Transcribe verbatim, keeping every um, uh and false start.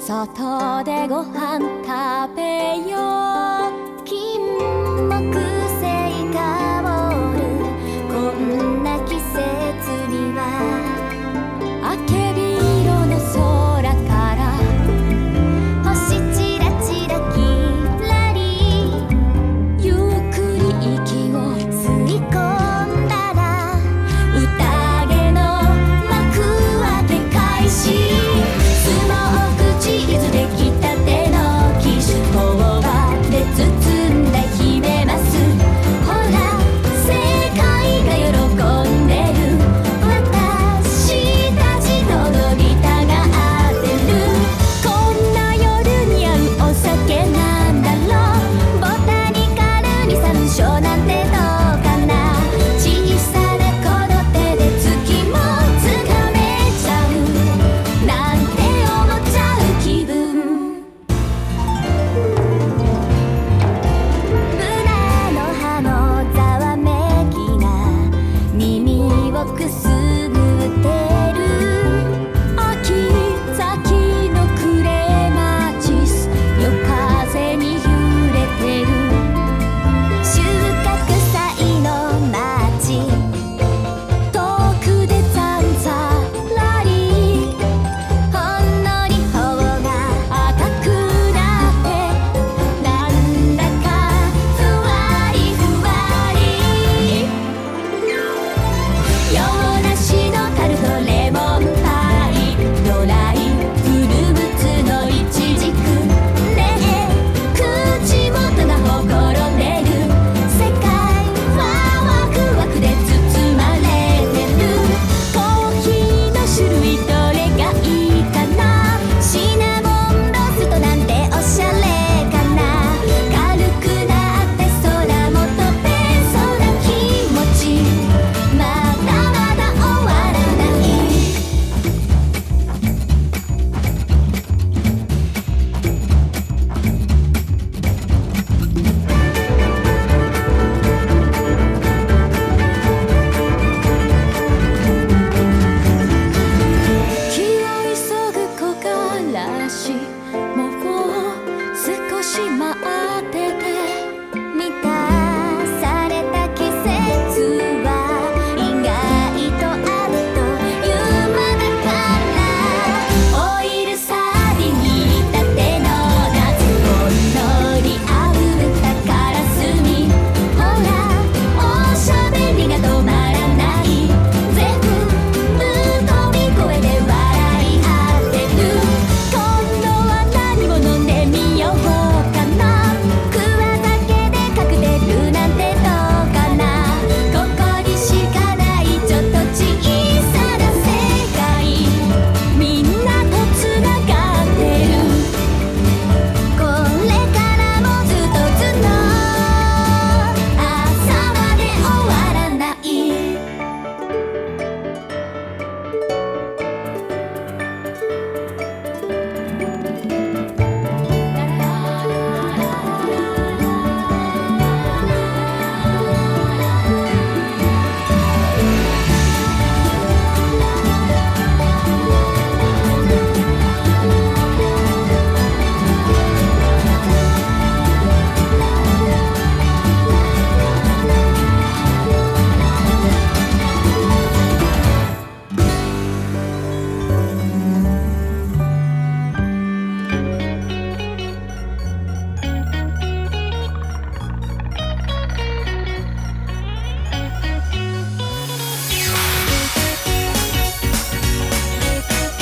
外でご飯食べよう。金木犀香るこんな季節には、あけび色の空から星ちらちらきらり、ゆっくり息を吸い込んだら、宴の幕開け開始。スモークチーズできたてのキッシュ、頬張で包んだ姫マス。ほら世界が喜んでる、私たちののび太が当てる。こんな夜に合うお酒なんだろう、ボタニカルに山椒なんてどうかな。小さなこの手で月もつかめちゃうなんて思っちゃう気分。ブナの葉のざわめきが耳をくすぐってる。秋咲きのクレマチス、夜風に揺れてる。収穫祭の街、遠くでざんざらり。ほんのり頬が赤くなって、なんだかふわりふわり。洋梨のタルトレモンパイ、ドライフルーツのイチジク。ねえ口元がほころんでる、世界はワクワクで包まれてる。コーヒーの種類どれがいいかな、シナモンローストなんておしゃれかな。軽くなって空も飛べそうな気持ち、まだまだ終わらない。気を急ぐ木枯らし、